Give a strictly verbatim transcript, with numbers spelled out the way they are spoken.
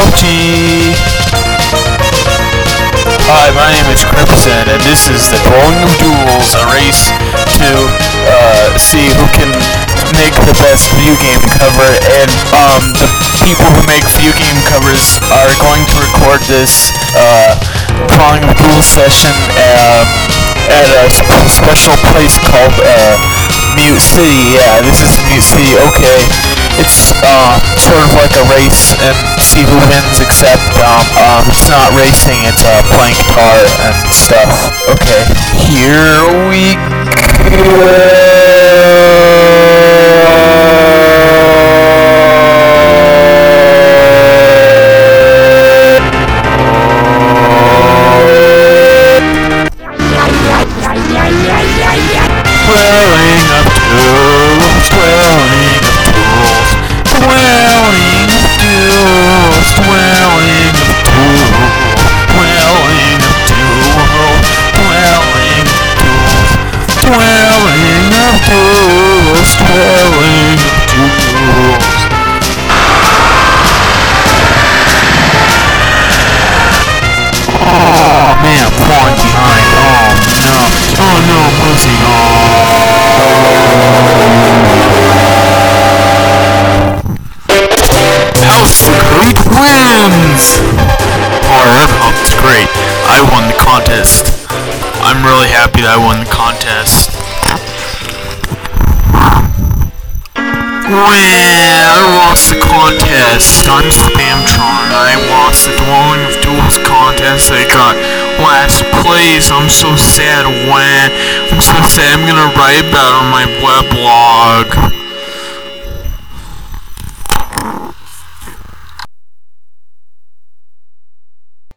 O G. Hi, my name is Crimson, and this is the Dwelling of Duels, a race to uh, see who can make the best video game cover. And um, the people who make video game covers are going to record this uh, Dwelling of Duels session um, at a sp- special place called uh, Mute City. Yeah, this is Mute City. Okay, it's uh, sort of like a race and see who wins. Except um, um, it's not racing; it's uh, playing guitar and stuff. Okay, here we Dwelling of Duels, Dwelling of Duels, Dwelling of Duels, Dwelling of Duels, Dwelling of Duels, Dwelling of Duels, Dwelling of Duels, Dwelling of Duels. Oh man, I'm falling behind. Oh no. Oh no, I'm losing. Oh. House Creek wins! Oh, that's great. I won the contest. I'm really happy that I won the contest. Well, I lost the contest. I'm Spamtron. I lost the Dwelling of Duels contest. I got last place. I'm so sad. When I'm so sad. I'm gonna write about it on my weblog.